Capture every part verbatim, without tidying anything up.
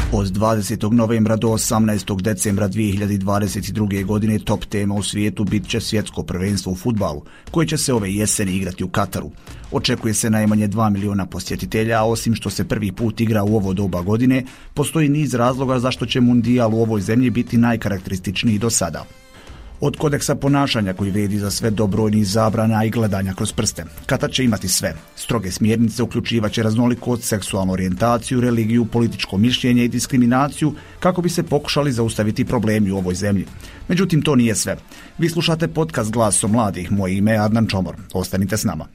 Od dvadesetog novembra do osamnaestog decembra dvije hiljade dvadeset druge. godine top tema u svijetu bit će svjetsko prvenstvo u fudbalu, koje će se ove jeseni igrati u Kataru. Očekuje se najmanje dva miliona posjetitelja, a osim što se prvi put igra u ovo doba godine, postoji niz razloga zašto će mundijal u ovoj zemlji biti najkarakterističniji do sada. Od kodeksa ponašanja koji vrijedi za sve do brojnih zabrana i gledanja kroz prste. Katar će imati sve. Stroge smjernice uključivaće raznolikost, seksualnu orijentaciju, religiju, političko mišljenje i diskriminaciju kako bi se pokušali zaustaviti problemi u ovoj zemlji. Međutim, to nije sve. Vi slušate podcast Glasom mladih. Moje ime je Adnan Čomor. Ostanite s nama.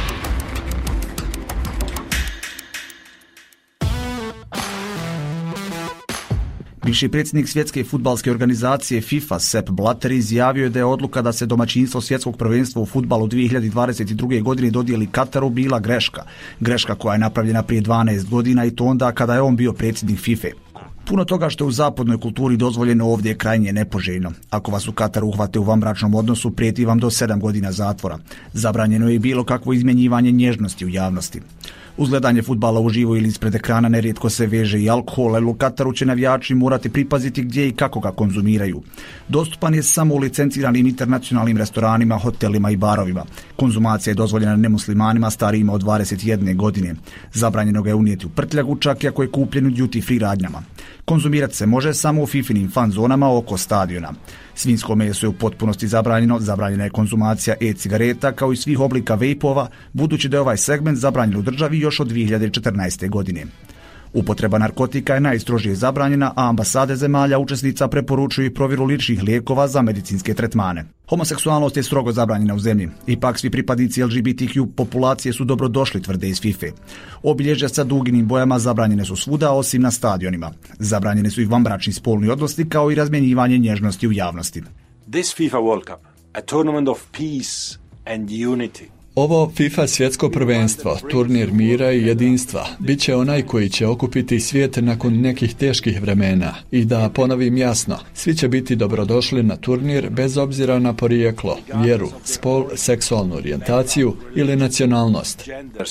Bivši predsjednik svjetske fudbalske organizacije FIFA Sepp Blatter izjavio je da je odluka da se domaćinstvo svjetskog prvenstva u fudbalu dvije hiljade dvadeset druge. godine dodijeli Kataru bila greška. Greška koja je napravljena prije dvanaest godina i to onda kada je on bio predsjednik FIFA. Puno toga što je u zapadnoj kulturi dozvoljeno ovdje je krajnje nepoželjno. Ako vas u Kataru uhvate u vanbračnom odnosu, prijeti vam do sedam godina zatvora. Zabranjeno je i bilo kakvo izmjenjivanje nježnosti u javnosti. Uz gledanje fudbala uživo ili ispred ekrana nerijetko se veže i alkohol, jer u Kataru će navijači morati pripaziti gdje i kako ga konzumiraju. Dostupan je samo u licenciranim internacionalnim restoranima, hotelima i barovima. Konzumacija je dozvoljena nemuslimanima starijima od dvadeset jedne. godine. Zabranjeno ga je unijeti u prtljagu, čak i ako je kupljen u duty free radnjama. Konzumirati se može samo u fifinim fan zonama oko stadiona. Svinjsko meso je u potpunosti zabranjeno, zabranjena je konzumacija e-cigareta kao i svih oblika vejpova, budući da je ovaj segment zabranjen u državi još od dvije hiljade četrnaeste. godine. Upotreba narkotika je najstrožije zabranjena, a ambasade zemalja učesnica preporučuju i provjeru ličnih lijekova za medicinske tretmane. Homoseksualnost je strogo zabranjena u zemlji. Ipak svi pripadnici L G B T Q populacije su dobrodošli, tvrde iz FIFA. Obilježja sa duginim bojama zabranjene su svuda osim na stadionima. Zabranjene su i vanbračni spolni odnosi kao i razmjenjivanje nježnosti u javnosti. This FIFA World Cup, a tournament of peace and unity. Ovo FIFA svjetsko prvenstvo, turnir mira i jedinstva, bit će onaj koji će okupiti svijet nakon nekih teških vremena. I da ponovim jasno, svi će biti dobrodošli na turnir bez obzira na porijeklo, vjeru, spol, seksualnu orijentaciju ili nacionalnost.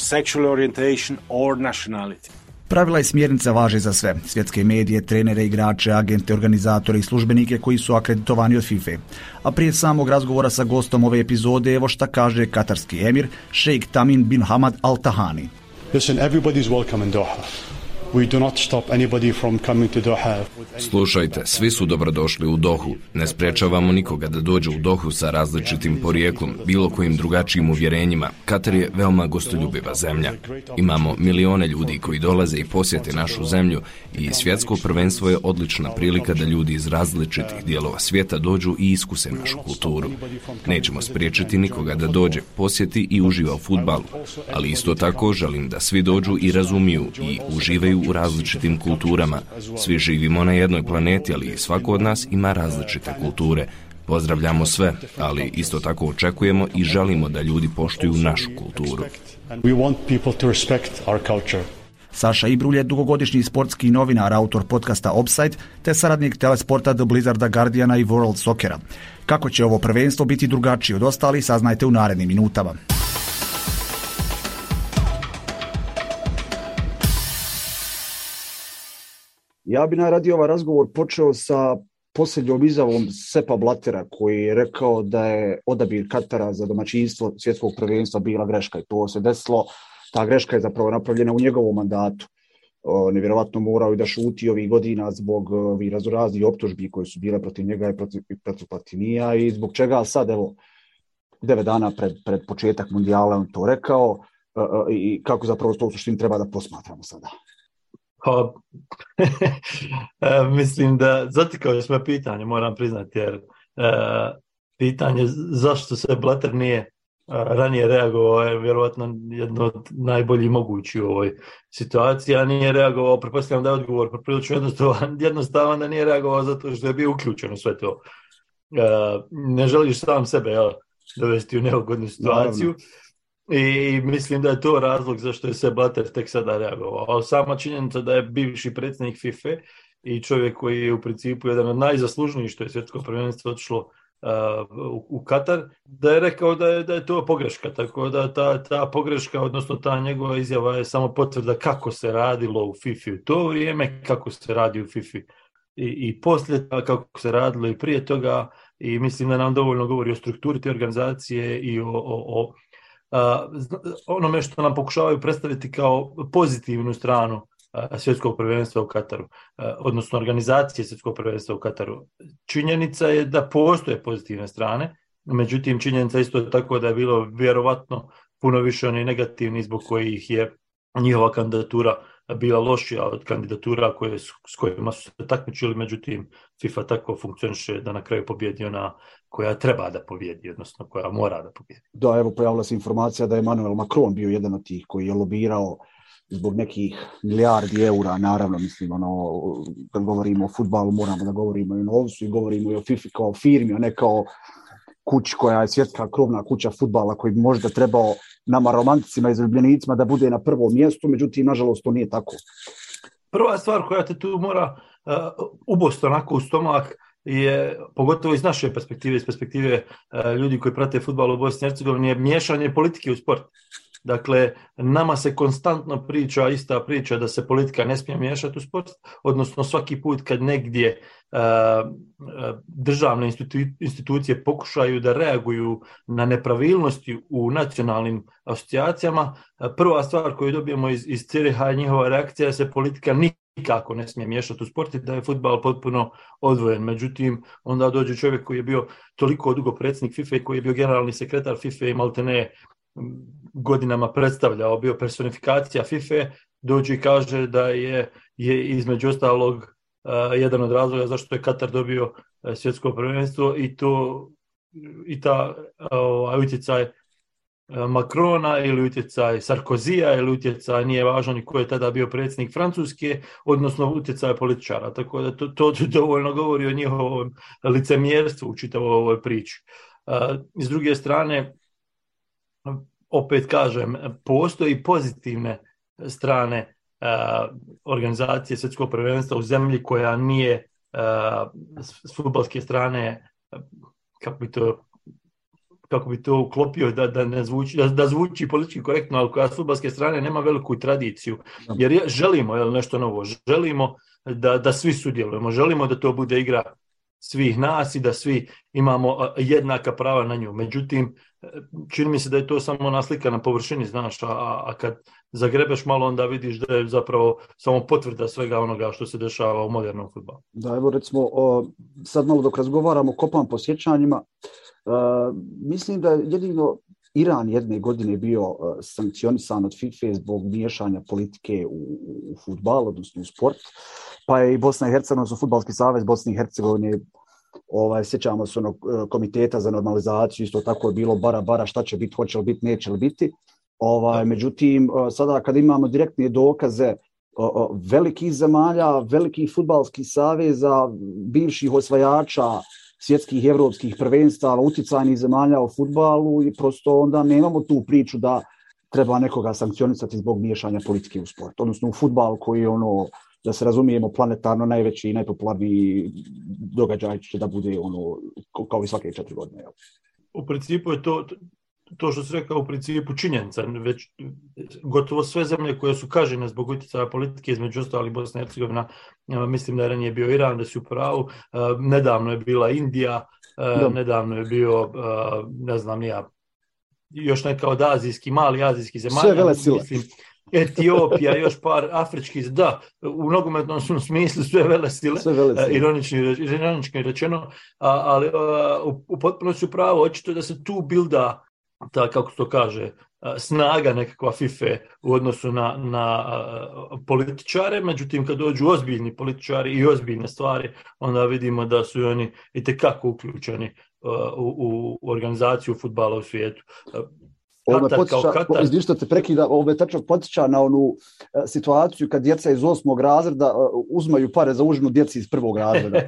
Pravila i smjernice važe za sve. Svjetske medije, trenere, igrače, agente, organizatore i službenike koji su akreditovani od FIFA. A prije samog razgovora sa gostom ove epizode, evo šta kaže katarski emir, šejk Tamim bin Hamad Al Thani. Listen, everybody is welcome in Doha. We do not stop anybody from coming to Doha. Slušajte, svi su dobrodošli u Dohu. Ne sprečavamo nikoga da dođe u Dohu sa različitim porijeklom, bilo kojim drugačijim uvjerenjima. Katar je veoma gostoljubiva zemlja. Imamo milione ljudi koji dolaze i posjete našu zemlju i svjetsko prvenstvo je odlična prilika da ljudi iz različitih dijelova svijeta dođu i iskuse našu kulturu. Nećemo spriječiti nikoga da dođe, posjeti i uživa u fudbalu, ali isto tako želim da svi dođu i razumiju i uživaju u različitim kulturama. Svi živimo na jednoj planeti, ali svako od nas ima različite kulture. Pozdravljamo sve, ali isto tako očekujemo i želimo da ljudi poštuju našu kulturu. Saša Ibrulj je dugogodišnji sportski novinar, autor podcasta Offside, te saradnik telesporta The Blizzarda, Guardiana i World Soccera. Kako će ovo prvenstvo biti drugačije od ostalih, saznajte u narednim minutama. Ja bi najradije ovaj razgovor počeo sa posljednjom izjavom Seppa Blattera, koji je rekao da je odabir Katara za domaćinstvo svjetskog prvenstva bila greška i to se desilo. Ta greška je zapravo napravljena u njegovom mandatu. Nevjerovatno morao i da šuti ovih godina zbog ovih raznoraznih optužbi koje su bile protiv njega i protiv, protiv Platinija i zbog čega sad, evo, devet dana pred, pred početak mundijala on to rekao i kako zapravo to u suštini treba da posmatramo sada. Pa, mislim da zatikao smo pitanje, moram priznati, jer uh, pitanje zašto se Blatter nije uh, ranije reagovao je vjerovatno jedno od najboljih mogućih u ovoj situaciji, a nije reagovao, pretpostavljam da je odgovor poprilično jednostavan, jednostavan da nije reagovao zato što je bio uključen u sve to. Uh, ne želiš sam sebe ja, dovesti u neugodnu situaciju. Naravno. I mislim da je to razlog zašto je se Blatter tek sada reagovao. Sama činjenica da je bivši predsjednik FIFA i čovjek koji je u principu jedan od najzaslužnijih što je svjetsko prvenstvo otišlo u, u Katar, da je rekao da je, da je to pogreška, tako da ta, ta pogreška, odnosno ta njegova izjava je samo potvrda kako se radilo u FIFA u to vrijeme, kako se radi u FIFA i, i poslije, kako se radilo i prije toga, i mislim da nam dovoljno govori o strukturi te organizacije i o, o, o a, onome što nam pokušavaju predstaviti kao pozitivnu stranu svjetskog prvenstva u Kataru, odnosno organizacije svjetskog prvenstva u Kataru. Činjenica je da postoje pozitivne strane, međutim činjenica isto tako da je bilo vjerovatno puno više onih negativnih zbog kojih je njihova kandidatura bila lošija od kandidatura koje, s kojima su se takmičili, međutim FIFA tako funkcioniše da na kraju pobjedi ona koja treba da pobjedi, odnosno koja mora da pobjedi. Da, evo pojavila se informacija da je Emmanuel Macron bio jedan od tih koji je lobirao zbog nekih milijardi eura, naravno, mislim, ono, kad govorimo o fudbalu, moramo da govorimo i o novcu i govorimo i o FIFA kao firmi, a ne kao kući koja je svjetska krovna kuća fudbala koji bi možda trebao nama romanticima i zaljubljenicima da bude na prvom mjestu, međutim, nažalost, to nije tako. Prva stvar koja te tu mora uh, ubosti onako u stomak je, pogotovo iz naše perspektive, iz perspektive uh, ljudi koji prate fudbal u Bosni i Hercegovini, je miješanje politike u sport. Dakle, nama se konstantno priča ista priča da se politika ne smije miješati u sport, odnosno svaki put kad negdje uh, državne institu- institucije pokušaju da reaguju na nepravilnosti u nacionalnim asocijacijama, prva stvar koju dobijemo iz, iz Ciriha je njihova reakcija da se politika nikako ne smije miješati u sport i da je fudbal potpuno odvojen. Međutim, onda dođe čovjek koji je bio toliko dugo predsjednik FIFA i koji je bio generalni sekretar FIFA i maltene godinama predstavljao, bio personifikacija FIFA, dođe i kaže da je, je između ostalog uh, jedan od razloga zašto je Katar dobio uh, svjetsko prvenstvo i to i ta uh, utjecaj uh, Macrona ili utjecaj Sarkozija ili utjecaj, nije važno ni ko je tada bio predsjednik Francuske, odnosno utjecaj političara, tako da to, to dovoljno govori o njihovom licemjerstvu u čitavoj ovoj priči. Uh, s druge strane, opet kažem, postoji pozitivne strane uh, organizacije svjetskog prvenstva u zemlji koja nije uh, s fudbalske strane, kako bi to kako bi to uklopio da, da, ne zvuči, da, da zvuči politički korektno, ali koja s fudbalske strane nema veliku tradiciju. Jer je, želimo jel, nešto novo, želimo da, da svi sudjelujemo, želimo da to bude igra svih nas i da svi imamo jednaka prava na nju. Međutim, čini mi se da je to samo ona slika na površini, znaš, a, a kad zagrebeš malo onda vidiš da je zapravo samo potvrda svega onoga što se dešava u modernom fudbalu. Da, evo recimo, o, sad malo dok razgovaramo, kopam po sjećanjima, uh, mislim da jedino Iran jedne godine bio uh, sankcionisan od FIFA zbog miješanja politike u, u fudbal, odnosno u sport, pa je i Bosna i Hercegovina, odnosno Fudbalski savez Bosne i Hercegovine, ovaj, sjećamo se onog komiteta za normalizaciju, isto tako je bilo bara bara šta će biti, hoće li biti, neće li biti. Ovaj, međutim, sada kad imamo direktne dokaze velikih zemalja, velikih fudbalskih saveza, bivših osvajača svjetskih i evropskih prvenstava, utjecajnih zemalja u fudbalu, i prosto onda nemamo tu priču da treba nekoga sankcionisati zbog miješanja politike u sport, odnosno u fudbal koji je ono, da se razumijemo, planetarno najveći i najpopularniji događaj će da bude ono kao i svake četiri godine. U principu je to, to što se rekao, u principu činjenica. Već gotovo sve zemlje koje su kažnjene zbog utjecaja politike, između ostalih Bosna i Hercegovina, mislim da je ranije bio Iran, da su u pravu, nedavno je bila Indija, da. nedavno je bio, ne znam ja, još neka od azijskih, mali azijskih zemalja. Sve vele sile. Mislim, Etiopija, još par afričkih, da, u nogometnom smislu sve vele sile, sve vele sile. Ironično, ironično rečeno, a, ali a, u, u potpunosti u pravu, očito da se tu bilda, ta, kako se to kaže, snaga nekakva FIFA u odnosu na, na političare, međutim kad dođu ozbiljni političari i ozbiljne stvari, onda vidimo da su oni itekako uključeni u, u organizaciju fudbala u svijetu. Izvim što te prekida, ove tačno potiča na onu uh, situaciju kad djeca iz osmog razreda uh, uzmaju pare za užinu djeci iz prvog razreda.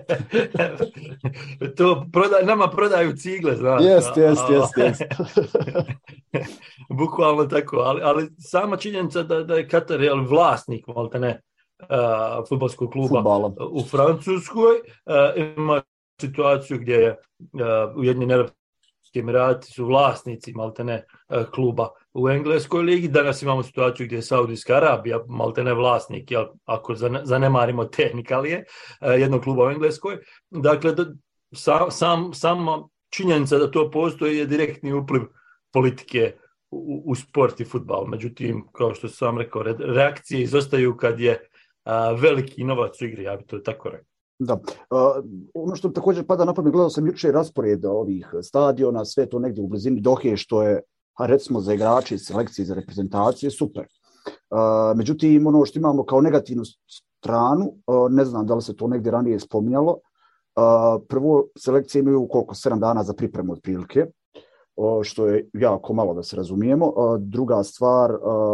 To proda, nama prodaju cigle, znaš. Jest, jest, jest, jest. Bukvalno tako, ali, ali sama činjenica da, da je Katar je vlasnik, malte ne, uh, fudbalskog kluba Futbala. U Francuskoj, uh, ima situaciju gdje uh, Ujedinjeni Arapski Emirati su vlasnici maltene uh, kluba u Engleskoj ligi, danas imamo situaciju gdje je Saudijska Arabija maltene vlasnik, jel, ako zanemarimo tehnikalije uh, jednog kluba u Engleskoj. Dakle, da, sam, sam, sama činjenica da to postoji je direktni upliv politike u, u sport i fudbal. Međutim, kao što sam rekao, reakcije izostaju kad je a, veliki novac u igri, ja bi to tako rekao. Da. Uh, ono što također pada na pamet, gledao sam jučer raspored ovih stadiona, sve to negdje u blizini Dohe, što je, a recimo za igrače, selekcije za reprezentacije, super. Uh, međutim, ono što imamo kao negativnu stranu, uh, ne znam da li se to negdje ranije spominjalo, uh, prvo, selekcije imaju koliko, sedam dana za pripremu otprilike, što je jako malo da se razumijemo. Druga stvar,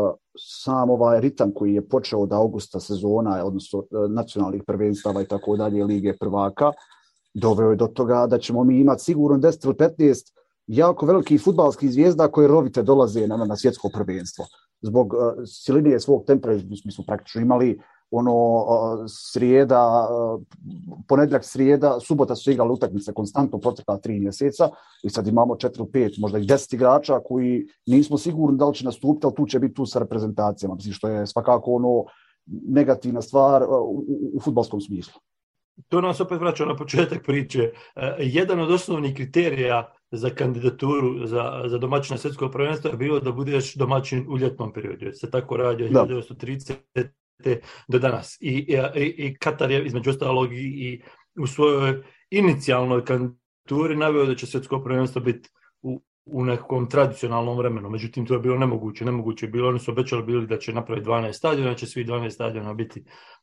sam ovaj ritam koji je počeo od augusta sezona, odnosno nacionalnih prvenstava i tako dalje, lige prvaka, doveo je do toga da ćemo mi imati sigurno deset ili petnaest jako velikih fudbalskih zvijezda koje rovite dolaze na, na svjetsko prvenstvo. Zbog uh, silinije svog tempera, mi smo praktično imali ono uh, srijeda, uh, ponedjeljak, srijeda, subota su igrali utakmice konstantno protekla tri mjeseca i sad imamo četiri, pet, možda i deset igrača koji nismo sigurni da li će nastupiti, ali tu će biti tu sa reprezentacijama, mislim, što je svakako ono negativna stvar uh, u, u fudbalskom smislu. To nas opet vraća na početak priče. Uh, jedan od osnovnih kriterija za kandidaturu za, za domaćina svjetskog prvenstva je bilo da budeš domaćin u ljetnom periodu. Se tako radi od hiljadu devetsto tridesete do danas. I, i, i Katar je između ostalog i, i u svojoj inicijalnoj kandidaturi naveo da će svjetsko prvenstvo biti u, u nekom tradicionalnom vremenu. Međutim, to je bilo nemoguće. Nemoguće je bilo. Oni su obećali bili da će napraviti dvanaest stadiona, da će svi dvanaest stadiona biti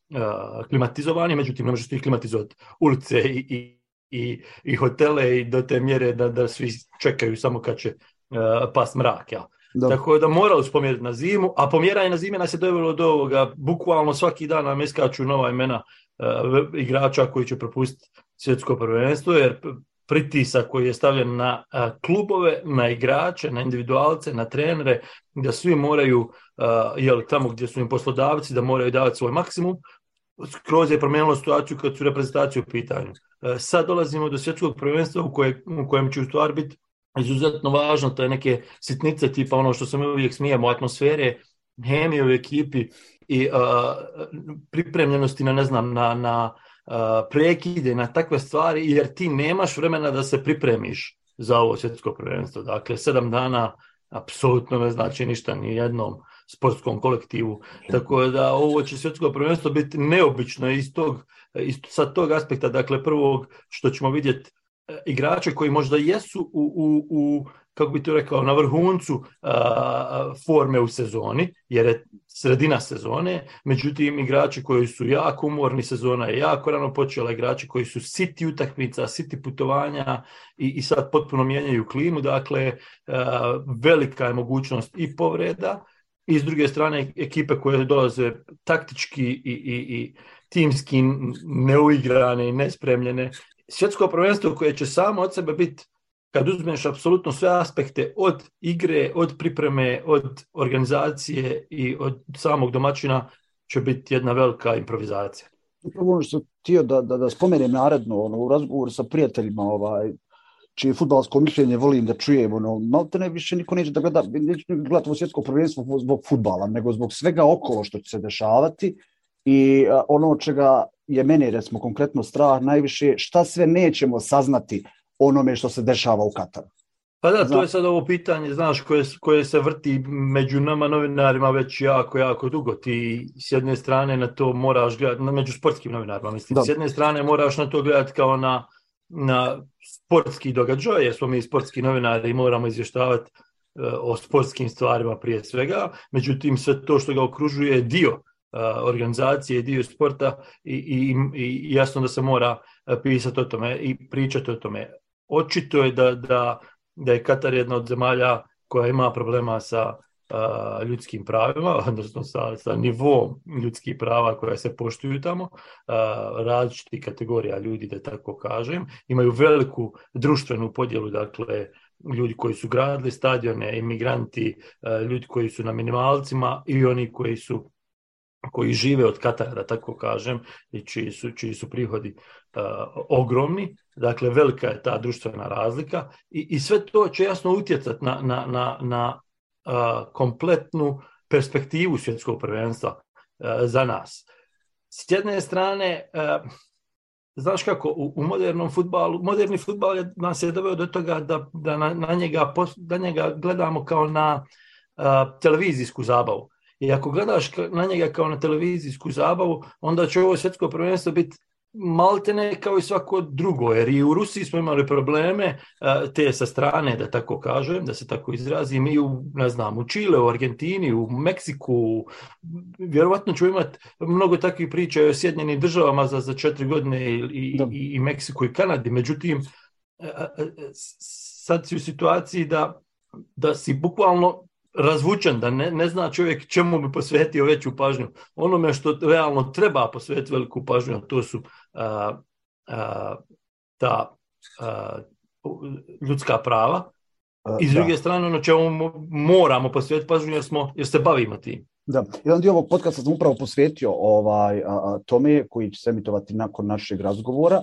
uh, klimatizovani. Međutim, ne možeš ti klimatizovati ulice i, i I, i hotele i do te mjere da, da svi čekaju samo kad će uh, pas mrak. Ja. Tako da morali su pomjeriti na zimu, a pomjeranje na zime nas je dovelo do ovoga, bukvalno svaki dan nam iskaču nova imena uh, igrača koji će propustiti svjetsko prvenstvo, jer pritisak koji je stavljen na uh, klubove, na igrače, na individualce, na trenere, da svi moraju, uh, jel, tamo gdje su im poslodavci, da moraju davati svoj maksimum, skroz je promijenilo situaciju kad su reprezentacije u pitanju. Sad dolazimo do svjetskog prvenstva u, koje, u kojem će u stvari biti izuzetno važno, to je neke sitnice tipa ono što se mi uvijek smijemo, atmosfere, hemije u ekipi i uh, pripremljenosti na, ne znam, na, na uh, prekide, na takve stvari, jer ti nemaš vremena da se pripremiš za ovo svjetsko prvenstvo. Dakle, sedam dana apsolutno ne znači ništa ni jednom sportskom kolektivu. Tako da ovo će svjetsko prvenstvo biti neobično iz tog, iz, sa tog aspekta, dakle prvog što ćemo vidjeti igrače koji možda jesu u, u, u kako bi to rekao, na vrhuncu a, forme u sezoni, jer je sredina sezone, međutim igrači koji su jako umorni, sezona je jako rano počela, igrači koji su siti utakmica, siti putovanja i, i sad potpuno mijenjaju klimu, dakle a, velika je mogućnost i povreda, i s druge strane ekipe koje dolaze taktički i, i, i timski neuigrane i nespremljene. Svjetsko prvenstvo koje će samo od sebe biti, kad uzmeš apsolutno sve aspekte od igre, od pripreme, od organizacije i od samog domaćina, će biti jedna velika improvizacija. Upravo ono što htio da, da, da spomenem naredno, ono, u razgovoru sa prijateljima, ovaj, čije fudbalsko mišljenje volim da čujem, ono, malte ne više niko neće da gleda, neće gledati ovo svjetsko prvenstvo zbog fudbala, nego zbog svega okolo što će se dešavati i a, ono čega je mene, recimo, konkretno strah najviše, šta sve nećemo saznati onome što se dešava u Kataru. Pa da, to je sad ovo pitanje, znaš, koje, koje se vrti među nama novinarima već jako, jako dugo. Ti s jedne strane na to moraš gledati, među sportskim novinarima, mislim, da. S jedne strane moraš na to gledati kao na, na sportski događaj, jer smo mi sportski novinari i moramo izvještavati uh, o sportskim stvarima prije svega, međutim sve to što ga okružuje je dio uh, organizacije, dio sporta i, i, i jasno da se mora pisati o tome i pričati o tome. Očito je da, da, da je Katar jedna od zemalja koja ima problema sa uh, ljudskim pravima, odnosno sa, sa nivom ljudskih prava koja se poštuju tamo, uh, različitih kategorija ljudi, da tako kažem. Imaju veliku društvenu podjelu, dakle, ljudi koji su gradili stadione, imigranti, uh, ljudi koji su na minimalcima i oni koji su koji žive od Katara, da tako kažem, i čiji su, čiji su prihodi uh, ogromni. Dakle, velika je ta društvena razlika i, i sve to će jasno utjecati na, na, na, na uh, kompletnu perspektivu svjetskog prvenstva uh, za nas. S jedne strane, uh, znaš kako, u, u modernom fudbalu, moderni fudbal je, nas je doveo do toga da, da, na, na njega, da njega gledamo kao na uh, televizijsku zabavu. I ako gledaš na njega kao na televizijsku zabavu, onda će ovo svjetsko prvenstvo biti maltene kao i svako drugo, jer i u Rusiji smo imali probleme te sa strane, da tako kažem, da se tako izrazim, i u, ne znam, u Čile, u Argentini, u Meksiku, vjerovatno ću imati mnogo takvih priča o Sjedinjenim državama za, za četiri godine i, i, i, i Meksiku i Kanadi. Međutim, sad si u situaciji da, da si bukvalno razvučen, da ne, ne zna čovjek čemu bi posvetio veću pažnju. Onome što realno treba posvetiti veliku pažnju, to su uh, uh, ta uh, ljudska prava. I s druge da. strane, ono čemu moramo posvetiti pažnju jer, smo, jer se bavimo tim. Da, jedan dio ovog podcasta sam upravo posvetio ovaj, a, a, tome koji će se emitovati nakon našeg razgovora.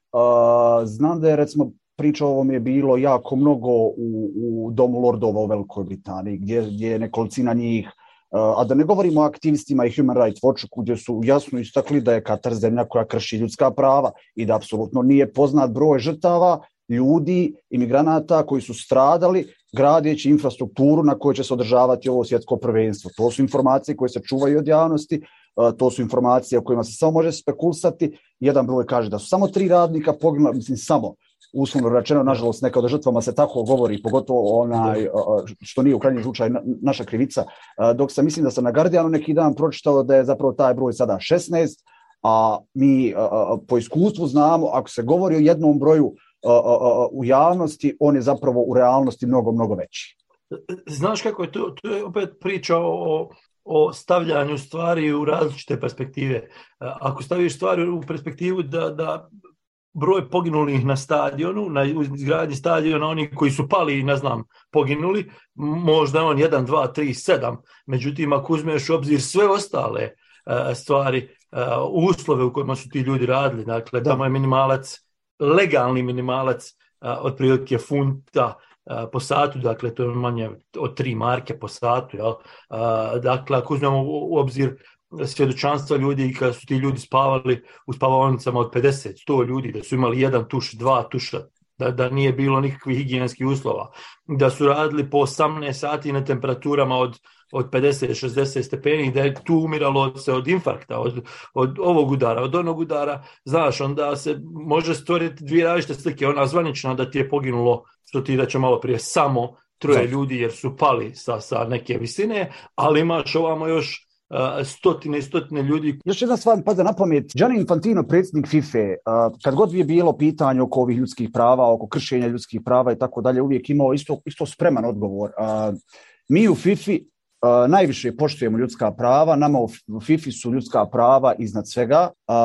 A, znam da je, recimo, priča o ovom je bilo jako mnogo u, u Domu lordova u Velikoj Britaniji, gdje, gdje je nekolicina njih, a da ne govorimo o aktivistima i Human Rights Watchu, gdje su jasno istakli da je Katar zemlja koja krši ljudska prava i da apsolutno nije poznat broj žrtava, ljudi, imigranata koji su stradali gradeći infrastrukturu na kojoj će se održavati ovo svjetsko prvenstvo. To su informacije koje se čuvaju od javnosti, to su informacije o kojima se samo može spekulisati. Jedan broj kaže da su samo tri radnika poginula, mislim samo, uslovno rečeno, nažalost, neka od žrtvama se tako govori, pogotovo onaj, što nije u krajnjem slučaju naša krivica, dok sam, mislim da sam na Guardianu neki dan pročitao da je zapravo taj broj sada šesnaest, a mi po iskustvu znamo, ako se govori o jednom broju u javnosti, on je zapravo u realnosti mnogo, mnogo veći. Znaš kako je to? To je opet priča o, o stavljanju stvari u različite perspektive. Ako staviš stvari u perspektivu da, da broj poginulih na stadionu, na izgradnji stadiona, oni koji su pali, ne znam, poginuli, možda on jedan, dva, tri, sedam. Međutim, ako uzmeš u obzir sve ostale uh, stvari, uh, uslove u kojima su ti ljudi radili, dakle, tamo je minimalac, legalni minimalac, uh, otprilike funta uh, po satu, dakle, to je manje od tri marke po satu, jel? Uh, dakle, ako uzmemo u, u obzir svjedočanstva ljudi, kada su ti ljudi spavali u spavaonicama od pedeset, sto ljudi, da su imali jedan tuš, dva tuša, da, da nije bilo nikakvih higijenskih uslova, da su radili po osamnaest sati na temperaturama od, od pedeset šezdeset stepeni, da je tu umiralo se od infarkta, od, od ovog udara, od onog udara, znaš, onda se može stvoriti dvije različite slike, ona zvanična da ti je poginulo, što ti reče malo prije, samo troje ljudi jer su pali sa, sa neke visine, ali imaš ovamo još Uh, stotine i stotine ljudi. Još jedna stvar mi pada na pamet. Gianni Infantino, predsjednik FIFA, uh, kad god je bilo pitanje oko ovih ljudskih prava, oko kršenja ljudskih prava i tako dalje, uvijek imao isto, isto spreman odgovor. Uh, mi u FIFA uh, najviše poštujemo ljudska prava, nama u FIFA su ljudska prava iznad svega, uh,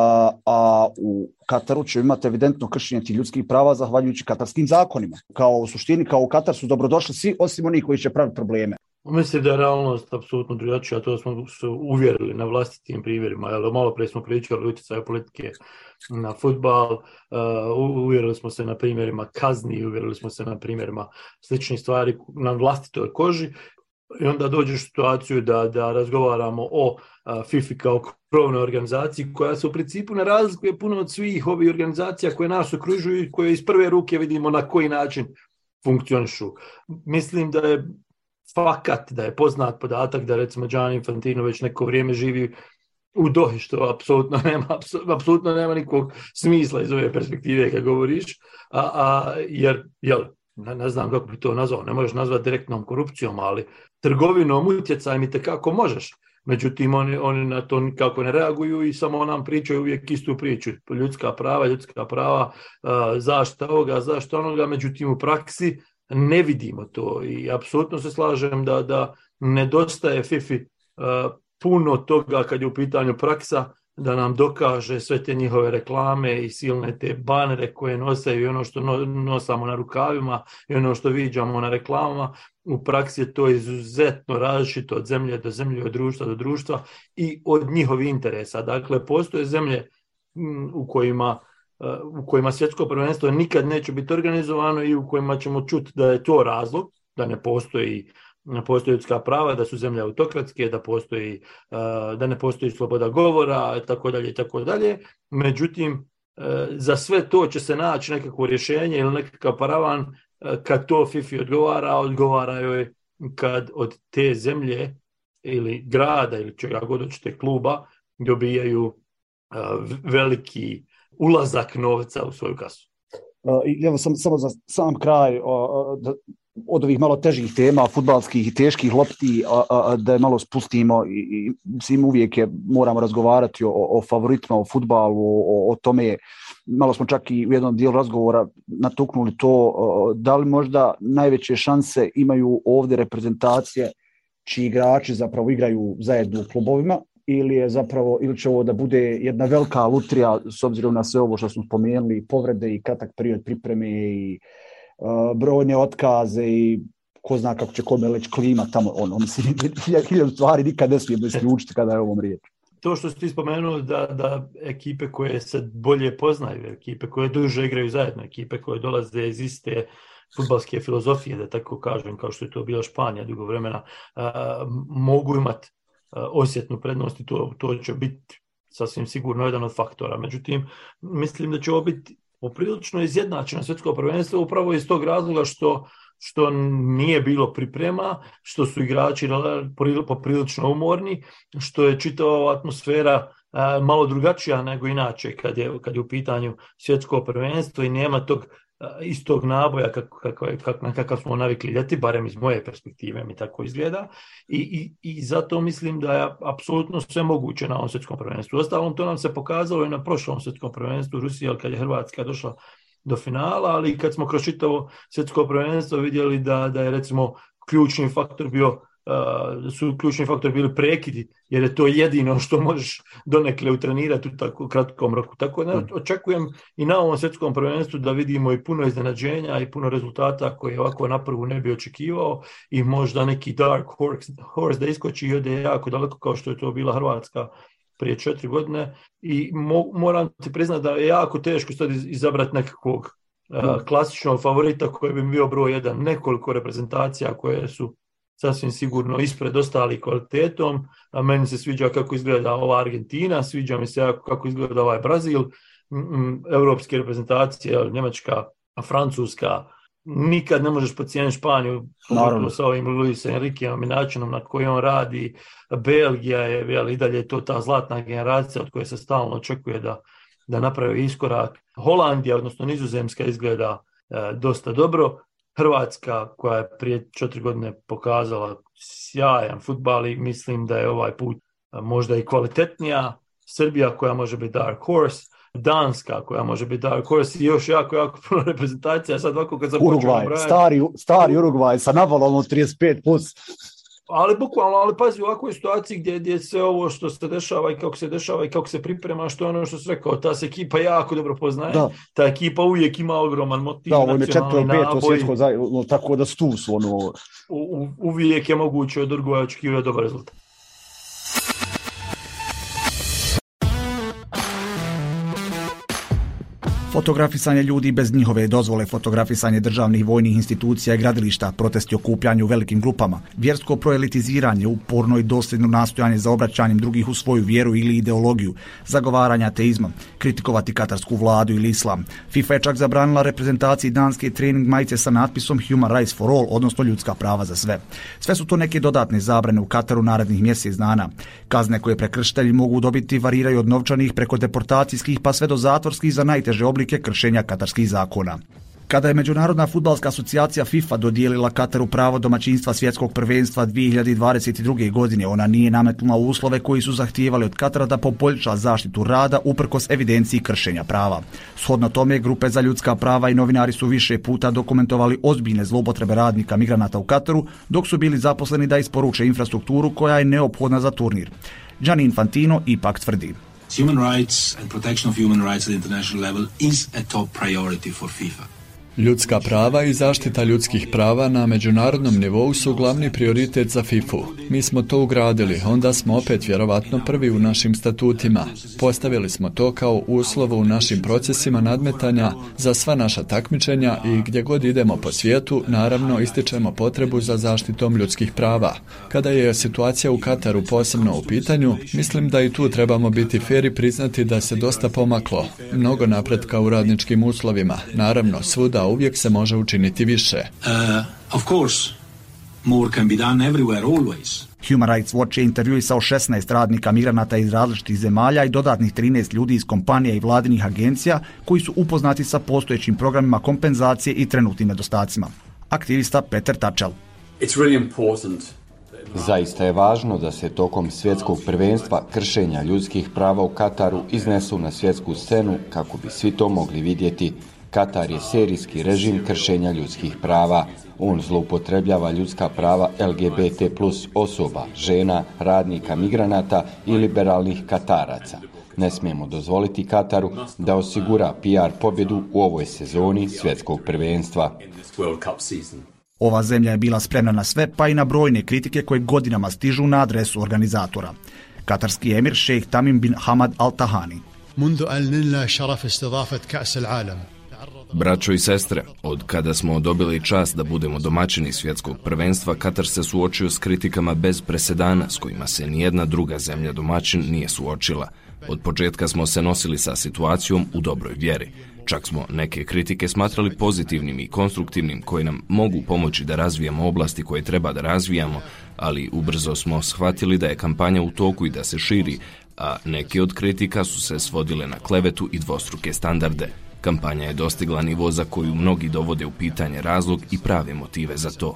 a u Kataru će imati evidentno kršenje tih ljudskih prava zahvaljujući katarskim zakonima. Kao u suštini, kao u Katar su dobrodošli svi, osim onih koji će praviti probleme. Mislim da je realnost apsolutno drugačija, to smo se uvjerili na vlastitim primjerima. Jel, malo prije smo pričali o utjecaju politike na fudbal, uh, uvjerili smo se na primjerima kazni, uvjerili smo se na primjerima sličnih stvari na vlastitoj koži. I onda dođeš u situaciju da, da razgovaramo o uh, FIFA kao krovnoj organizaciji koja se u principu ne razlikuje puno od svih ovih organizacija koje nas okružuju i koje iz prve ruke vidimo na koji način funkcionišu. Mislim da je fakat, da je poznat podatak da recimo Gianni Infantino već neko vrijeme živi u Dohi, što apsolutno nema, apsolutno nema nikog smisla iz ove perspektive kad govoriš, a, a, jer, jel, ne, ne znam kako bi to nazvao, ne možeš nazvati direktnom korupcijom, ali trgovinom, utjecajem i tekako možeš. Međutim, oni, oni na to nikako ne reaguju i samo nam pričaju uvijek istu priču. Ljudska prava, ljudska prava, zaštita ovoga, zaštita onoga, međutim u praksi ne vidimo to i apsolutno se slažem da, da nedostaje FIFA uh, puno toga kad je u pitanju praksa, da nam dokaže sve te njihove reklame i silne te banere koje nosaju i ono što no, nosamo na rukavima i ono što viđamo na reklamama. U praksi je to izuzetno različito od zemlje do zemlje, od društva do društva i od njihovih interesa. Dakle, postoje zemlje u kojima, u kojima svjetsko prvenstvo nikad neće biti organizovano i u kojima ćemo čuti da je to razlog, da ne postoji ne postoji ljudska prava, da su zemlje autokratske, da postoji, da ne postoji sloboda govora, tako dalje, tako dalje. Međutim, za sve to će se naći nekakvo rješenje ili nekakav paravan kad to FIFA odgovara, odgovara joj kad od te zemlje ili grada ili čega god hoćete kluba dobijaju veliki ulazak novca u svoju kasu. I evo sam, samo za sam kraj da, od ovih malo težih tema, fudbalskih i teških lopti, a, a, da je malo spustimo i, i svim uvijek je, moramo razgovarati o, o favoritima, o fudbalu, o, o tome. Malo smo čak i u jednom dijelu razgovora natuknuli to, o, da li možda najveće šanse imaju ovdje reprezentacije čiji igrači zapravo igraju zajedno u klubovima, ili je zapravo, ili će ovo da bude jedna velika lutrija s obzirom na sve ovo što smo spomenuli, povrede i kratak period pripreme i uh, brojne otkaze i ko zna kako će kome leći klima tamo, ono, mislim, hiljadu stvari nikad ne smijemo isključiti kada je ovom riječ. To što ste spomenuli da, da ekipe koje se bolje poznaju, ekipe koje duže igraju zajedno, ekipe koje dolaze iz iste fudbalske filozofije, da tako kažem, kao što je to bila Španija dugo vremena, uh, mogu imati osjetnu prednost i to, to će biti sasvim sigurno jedan od faktora. Međutim, mislim da će ovo biti poprilično izjednačeno svjetsko prvenstvo upravo iz tog razloga što, što nije bilo priprema, što su igrači poprilično umorni, što je čitava atmosfera a, malo drugačija nego inače kad je, kad je u pitanju svjetsko prvenstvo i nema tog istog naboja kako, kako, kako, na kakav smo navikli ljeti, barem iz moje perspektive mi tako izgleda i, i, i zato mislim da je apsolutno sve moguće na ovom svjetskom prvenstvu. Ostalom, to nam se pokazalo i na prošlom svjetskom prvenstvu u Rusiji, kad je Hrvatska došla do finala, ali kad smo kroz čitavo svjetsko prvenstvo vidjeli da, da je recimo ključni faktor bio Uh, su ključni faktori bili prekidi, jer je to jedino što možeš donekle utrenirati u tako kratkom roku. Tako da očekujem i na ovom svjetskom prvenstvu da vidimo i puno iznenađenja i puno rezultata koje ovako na prvu ne bi očekivao i možda neki dark horse, horse da iskoči i ode jako daleko kao što je to bila Hrvatska prije četiri godine i mo- moram ti priznati da je jako teško sad izabrati nekakvog uh, klasičnog favorita koji bi bio broj jedan. Nekoliko reprezentacija koje su sasvim sigurno ispred ostali kvalitetom, a meni se sviđa kako izgleda ova Argentina, sviđa mi se kako izgleda ovaj Brazil, evropske reprezentacije, Njemačka, Francuska, nikad ne možeš pocijeniti Španiju sa ovim Luis Enriqueom i načinom na koji on radi. Belgija je, jel, i dalje to ta zlatna generacija od koje se stalno očekuje da, da napravi iskorak. Holandija, odnosno Nizozemska, izgleda e, dosta dobro. Hrvatska koja je prije četiri godine pokazala sjajan fudbal i mislim da je ovaj put možda i kvalitetnija. Srbija koja može biti dark horse, Danska koja može biti dark horse i još jako, jako puno reprezentacija. Sad ovako kad Urugvaj, stari, stari Urugvaj sa navalom od trideset pet plus. Ali bukvalno, ali pazi, u ovakvoj situaciji gdje, gdje sve ovo što se dešava i kako se dešava i kako se priprema, što je ono što se rekao, ta se ekipa jako dobro poznaje, da. Ta ekipa uvijek ima ogroman motiv, da, nacionalni naboj, svjetsko, tako da stu su ono... U, u, uvijek je moguće od Uruguaja očekivati dobar rezultat. Fotografisanje ljudi bez njihove dozvole, fotografisanje državnih vojnih institucija i gradilišta, protesti okupljanju u velikim grupama, vjersko proelitiziranje, uporno i dosljedno nastojanje za obraćanjem drugih u svoju vjeru ili ideologiju, zagovaranje ateizma, kritikovati katarsku vladu ili islam. FIFA je čak zabranila reprezentaciji danske trening majice sa natpisom Human Rights for All, odnosno ljudska prava za sve. Sve su to neke dodatne zabrane u Kataru narednih mjesec dana. Kazne koje prekršitelji mogu dobiti variraju od novčanih preko deportacijskih pa sve do zatvorskih za najteže oblike kršenja katarskih zakona. Kada je Međunarodna fudbalska asocijacija FIFA dodijelila Kataru pravo domaćinstva svjetskog prvenstva dvije hiljade dvadeset druge. godine, ona nije nametnula uslove koji su zahtijevali od Katara da poboljša zaštitu rada uprkos evidenciji kršenja prava. Shodno tome, grupe za ljudska prava i novinari su više puta dokumentovali ozbiljne zloupotrebe radnika migranata u Kataru, dok su bili zaposleni da isporuče infrastrukturu koja je neophodna za turnir. Gianni Infantino ipak tvrdi: Human rights and protection of human rights at the international level is a top priority for FIFA. Ljudska prava i zaštita ljudskih prava na međunarodnom nivou su glavni prioritet za fifu. Mi smo to ugradili, onda smo opet vjerovatno prvi u našim statutima. Postavili smo to kao uslov u našim procesima nadmetanja za sva naša takmičenja i gdje god idemo po svijetu, naravno ističemo potrebu za zaštitom ljudskih prava. Kada je situacija u Kataru posebno u pitanju, mislim da i tu trebamo biti fer i priznati da se dosta pomaklo. Mnogo napretka u radničkim uslovima. Naravno, svuda uvijek se može učiniti više. Uh, of course, more can be done everywhere, always. Human Rights Watch je intervjuisao šesnaest radnika migranata iz različitih zemalja i dodatnih trinaest ljudi iz kompanija i vladinih agencija koji su upoznati sa postojećim programima kompenzacije i trenutnim nedostacima. Aktivista Peter Tačel. It's really important. Zaista je važno da se tokom svjetskog prvenstva kršenja ljudskih prava u Kataru iznesu na svjetsku scenu kako bi svi to mogli vidjeti. Katar je serijski režim kršenja ljudskih prava. On zloupotrebljava ljudska prava L G B T plus osoba, žena, radnika, migranata i liberalnih Kataraca. Ne smijemo dozvoliti Kataru da osigura P R pobjedu u ovoj sezoni svjetskog prvenstva. Ova zemlja je bila spremna na sve, pa i na brojne kritike koje godinama stižu na adresu organizatora. Katarski emir šejh Tamim bin Hamad Al Tahani. Braćo i sestre, od kada smo dobili čast da budemo domaćini svjetskog prvenstva, Katar se suočio s kritikama bez presedana s kojima se nijedna druga zemlja domaćin nije suočila. Od početka smo se nosili sa situacijom u dobroj vjeri. Čak smo neke kritike smatrali pozitivnim i konstruktivnim koje nam mogu pomoći da razvijamo oblasti koje treba da razvijamo, ali ubrzo smo shvatili da je kampanja u toku i da se širi, a neke od kritika su se svodile na klevetu i dvostruke standarde. Kampanja je dostigla nivo za koju mnogi dovode u pitanje razlog i prave motive za to.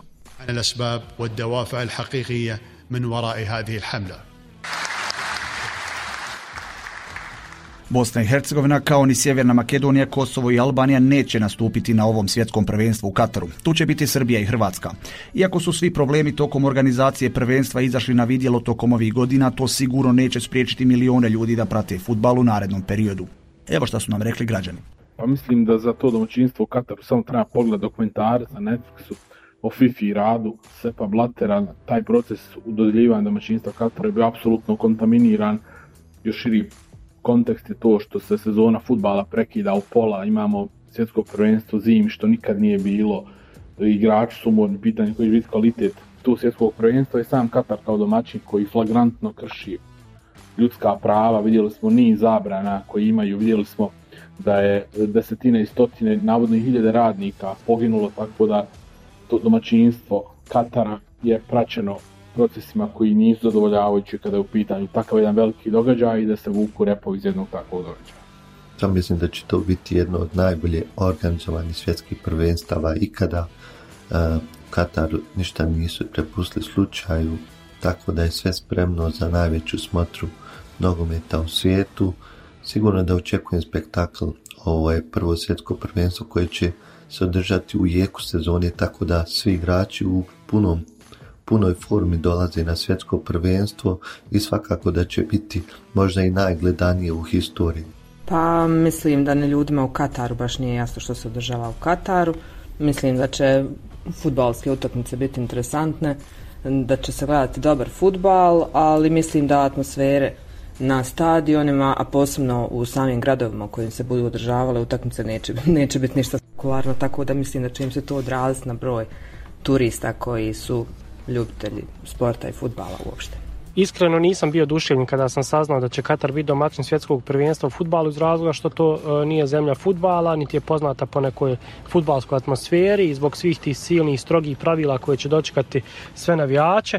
Bosna i Hercegovina, kao ni Sjeverna Makedonija, Kosovo i Albanija neće nastupiti na ovom svjetskom prvenstvu u Kataru. Tu će biti Srbija i Hrvatska. Iako su svi problemi tokom organizacije prvenstva izašli na vidjelo tokom ovih godina, to sigurno neće spriječiti milione ljudi da prate fudbal u narednom periodu. Evo šta su nam rekli građani. Pa mislim da za to domaćinstvo u Kataru samo treba pogled dokumentarac na Netflixu o FIFA i radu Sepa Blattera. Taj proces u dodjeljivanja domaćinstva Kataru je bio apsolutno kontaminiran. Još širi kontekst je to što se sezona fudbala prekida u pola, imamo svjetsko prvenstvo zimi što nikad nije bilo, igrači su umorni, pitanje koji će biti kvalitet tu svjetskog prvenstva i sam Katar kao domaćin koji flagrantno krši ljudska prava. Vidjeli smo niz zabrana koji imaju, vidjeli smo da je desetine i stotine, navodno i hiljade radnika poginulo, tako da to domaćinstvo Katara je praćeno procesima koji nisu zadovoljavajući kada je u pitanju takav jedan veliki događaj i da se vuku repovi iz jednog takvog događaja. Ja mislim da će to biti jedno od najbolje organizovanih svjetskih prvenstava ikada. Uh, Katar ništa nisu prepustili slučaju, tako da je sve spremno za najveću smotru nogometa u svijetu. Sigurno da očekujem spektakl. Ovo je prvo svjetsko prvenstvo koje će se održati u jeku sezone, tako da svi igrači u punom punoj formi dolaze na svjetsko prvenstvo i svakako da će biti možda i najgledanije u historiji. Pa mislim da ne ljudima u Kataru baš nije jasno što se održava u Kataru. Mislim da će fudbalske utakmice biti interesantne, da će se gledati dobar fudbal, ali mislim da atmosfere na stadionima, a posebno u samim gradovima u kojim se budu održavale utakmice neće, neće biti ništa spektakularno, tako da mislim da će im se to odraziti na broj turista koji su ljubitelji sporta i fudbala uopšte. Iskreno nisam bio oduševljen kada sam saznao da će Katar biti domaćin svjetskog prvenstva u fudbalu iz razloga što to e, nije zemlja fudbala, niti je poznata po nekoj fudbalskoj atmosferi i zbog svih tih silnih strogih pravila koje će dočekati sve navijače.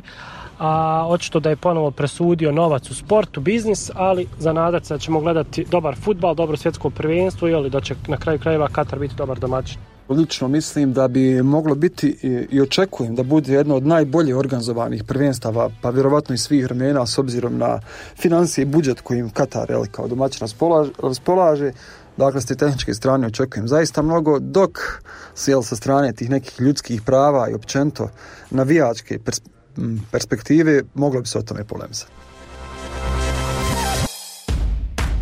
A očito da je ponovo presudio novac u sportu, biznis, ali za nadat se da ćemo gledati dobar fudbal, dobro svjetsko prvenstvo i da će na kraju krajeva Katar biti dobar domaćin. Lično mislim da bi moglo biti i, i očekujem da bude jedno od najbolje organizovanih prvenstava, pa vjerovatno i svih vremena s obzirom na financije i budžet kojim Katar jel, kao domaćin raspolaže, raspolaže. Dakle, s te tehničke strane očekujem zaista mnogo, dok jel, sa strane tih nekih ljudskih prava i općenito navijačke pers- perspektive moglo bi se o tome polemizati.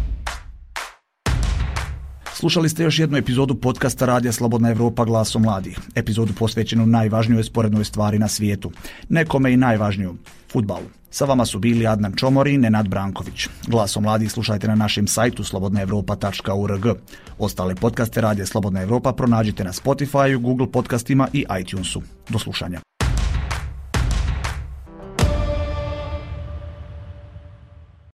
Slušali ste još jednu epizodu podcasta Radija Slobodna Evropa Glaso mladih. Epizodu posvećenu najvažnijoj sporednoj stvari na svijetu. Nekome i najvažniju, fudbalu. Sa vama su bili Adnan Čomori i Nenad Branković. Glaso mladih slušajte na našem sajtu slobodna evropa tačka org. Ostale podcaste Radija Slobodna Evropa pronađite na Spotifyu, Google podcastima i iTunesu. Do slušanja.